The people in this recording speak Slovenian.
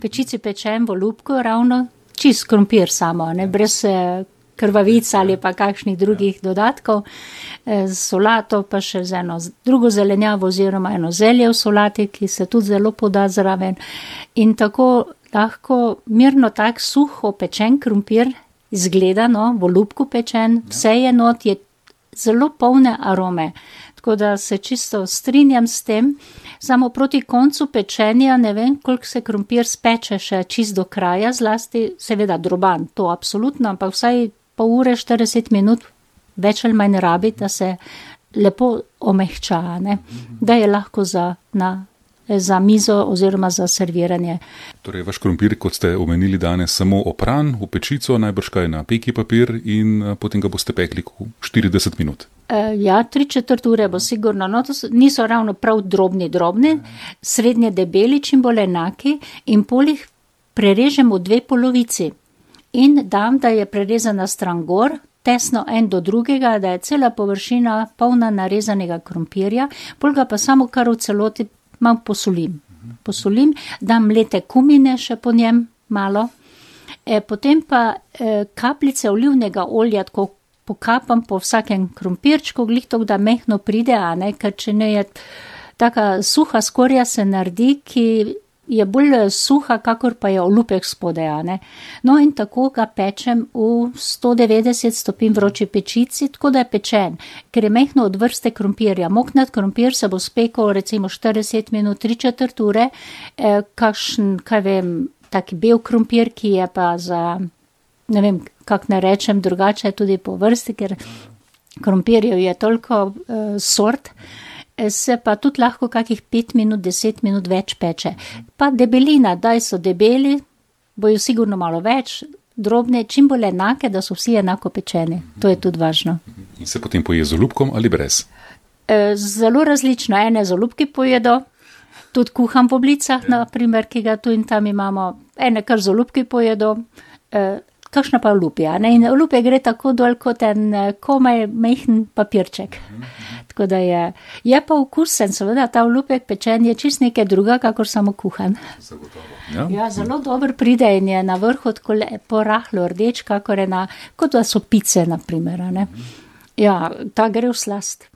pečici pečem v olupku ravno čist krompir samo, ne, brez krvavic ali pa kakšnih drugih dodatkov, z solato pa še z eno drugo zelenjavo oziroma eno zelje v solati, ki se tudi zelo poda zraven. In tako lahko mirno tak suho pečen krompir izgleda, no, v olupku pečen, vse je not, je zelo polne arome. Tako da se čisto strinjam s tem, samo proti koncu pečenja ne vem, koliko se krompir speče še čist do kraja, zlasti seveda droban, to absolutno, ampak vsaj pol ure, 40 minut, več ali manj rabi, da se lepo omehča, ne? Da je lahko za mizo oziroma za serviranje. Torej, vaš krompir, kot ste omenili danes, samo opran v pečico, najbrž kaj na peki papir in potem ga boste pekli 40 minut. Ja, 3/4 ure bo sigurno, no, to niso ravno prav drobni, srednje debeli, čim bolj enaki in polih prerežem v 2 polovici in dam, da je prerezana stran gor, tesno en do drugega, da je cela površina polna narezanega krompirja, pol ga pa samo kar v celoti malo posolim, dam mlete kumine še po njem malo, potem pa kapljice olivnega olja tako pokapam po vsakem krompirčku, glih to, da mehno pride, a ne, ker če ne je taka suha skorja se naredi, ki je bolj suha, kakor pa je olupek spodaj, a ne. No in tako ga pečem v 190 stopinj vroči pečici, tako da je pečen, ker je mehno od vrste krompirja. Moknat krompir se bo spekal recimo 40 minut, 3/4 ure, kakšen, kaj vem, taki bel krompir, ki je pa za, ne vem, kak ne rečem, drugače je tudi po vrsti, ker krompirjev je toliko sort, se pa tudi lahko kakih 5 minut, 10 minut več peče. Pa debelina, daj so debeli, bojo sigurno malo več, drobne, čim bolj enake, da so vsi enako pečeni. To je tudi važno. In se potem poje z olupkom ali brez? Zelo različno, ene z olupki pojedo, tudi kuham v oblicah, na primer, ki ga tu in tam imamo, ene kar z olupki pojedo, kakšna pa olupja, ne, in olupje gre tako dol kot en komaj mehen papirček. Tako da je pa okusen, seveda, ta olupek pečen je čist nekaj druga, kakor samo kuhan. Ja? Ja, zelo dober pride in je na vrhu tako lepo rahlo rdeč, kakor je kot da so pice, na primer, ne. Ja, ta gre v slast.